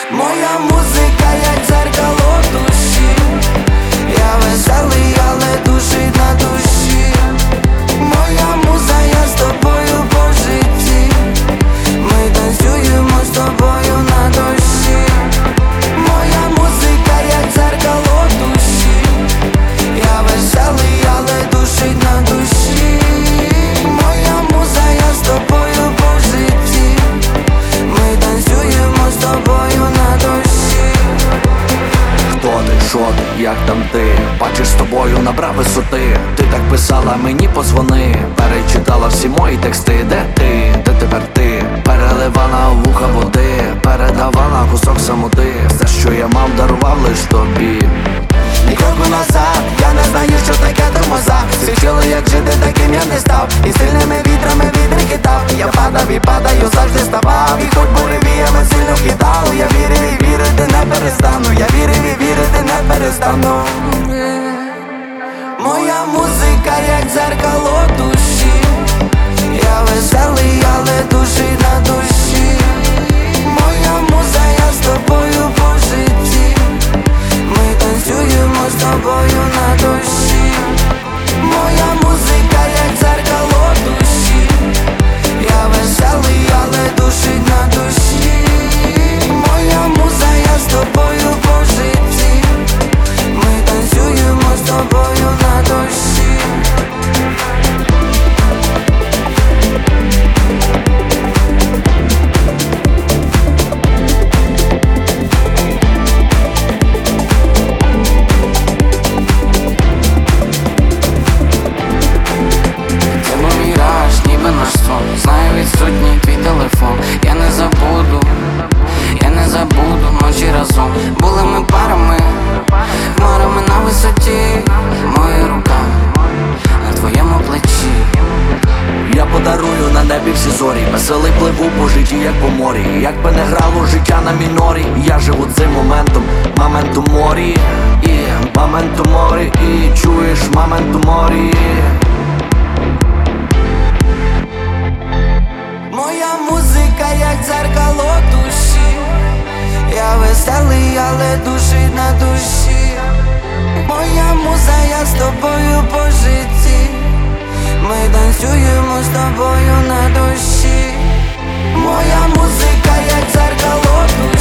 Моя музика, як дзеркало душі. Я веселий, але душить на душі. Моя муза, я з тобою по житті. Ми танцюємо з тобою на душі. Моя музика, як дзеркало душі. Я веселий, але душить на душі. Моя муза, я з тобою по житті. Ми танцюємо з тобою на душі. Хто ти, що ти, як там ти? Бачиш, з тобою набрав висоти. Ти так писала, мені позвони. Перечитала всі мої тексти. Де ти, де тепер ти? Переливала в вуха води, передавала кусок самоти. Все, що я мав, дарував лиш тобі. Ні кроку назад, я не знаю, що таке тормоза. Всі вчили, як жити, таким я не став. І сильними вітрами вітер хитав. Я падав і падаю, завжди ставав. І хоч буревіями сильно хитав. Я вірив і вірити не перестану. Я вірив і вірити не перестану. Моя музика, як дзеркало душі. Я веселий, але душить на душі. Моя муза, я з тобою по житті. Ми танцюємо з тобою на душі. Моя музика, як дзеркало душі. Я веселий, але душить на душі. Моя муза, я з тобою по житті. Ми танцюємо з тобою на душі. Це був міраж, ніби наш сон. Знаю, відсутній твій телефон. Я не забуду ночі разом. Були ми парами, хмарами на висоті. Моя рука на твоєму плечі. Я подарую на небі всі зорі. Веселий пливу по житті, як по морі. Як би не грало життя на мінорі. Я живу цим моментом, моменту морі. І моменту морі, і чуєш моменту морі. Моя музика, як дзеркало душі. Я веселий, але душить на душі. Моя муза, я з тобою по житті. Ми танцюємо з тобою на душі. Моя музика, як дзеркало душі.